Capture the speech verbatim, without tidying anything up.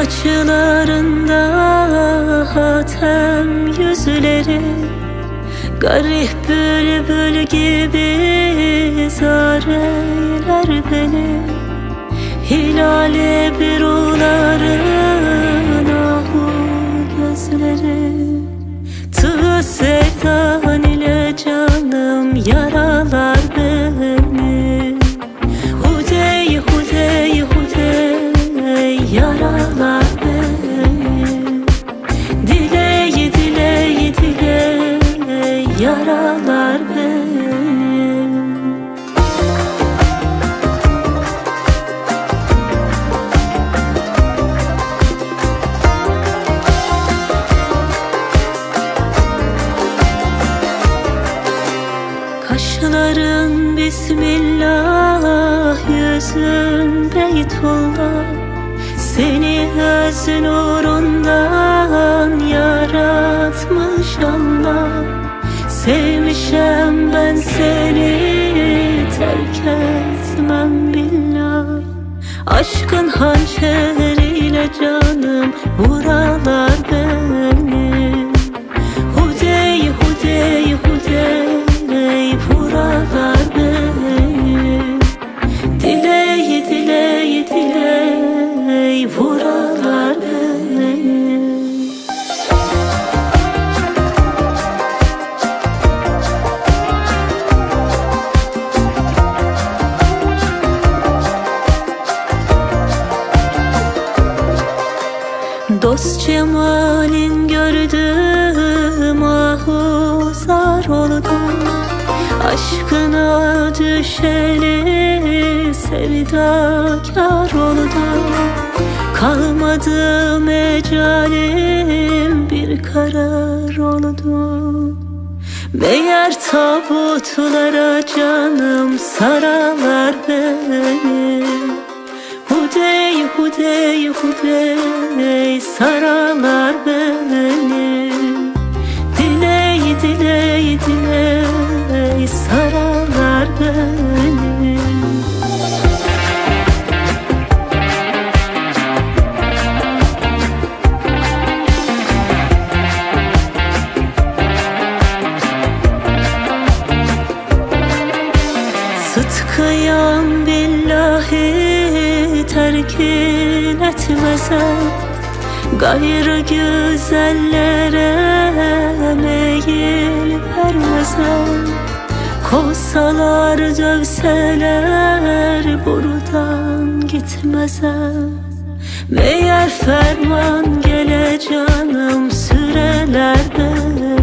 saçlarında hatem yüzleri, garip bülbül gibi zar eyler beni. Hilal ebruların ahu gözleri, tığ sevdan ile canım yaralar beni. Hudey hudey hudey yaralar beni. Diley diley diley yaralar beni. Kaşların Bismillah, yüzün Beytullah. Seni öz nurundan yaratmış Allah. Sevmişem ben seni, terk etmem billah. Aşkın hançeriyle canım vuralar beni. Hudey hudey hudey vuralar beni. Diley diley diley vuralar beni. Dost cemalin gördüm, ahu zar oldum. Aşkına düşeli sevdakar oldum. Kalmadı mecalim, bir karar oldum. Meğer tabutlara canım saralar beni. Hudey hudey hudey saralar beni. Diley diley diley saralar beni. Sıtkıyam billahi terkin etmezem. Gayrı güzellere meyil vermezem. Kovsalar dövseler buradan gitmezem. Meğer ferman gele canım süreler beni.